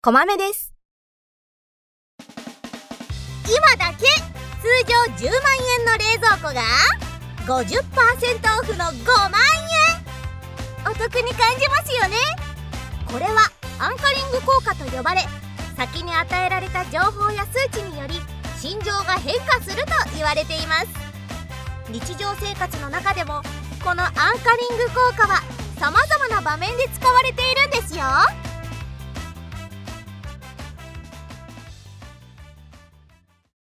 こまめです。 今だけ通常10万円の冷蔵庫が 50% オフの5万円。お得に感じますよね。これはアンカリング効果と呼ばれ、先に与えられた情報や数値により心情が変化すると言われています。日常生活の中でもこのアンカリング効果はさまざまな場面で使われているんですよ。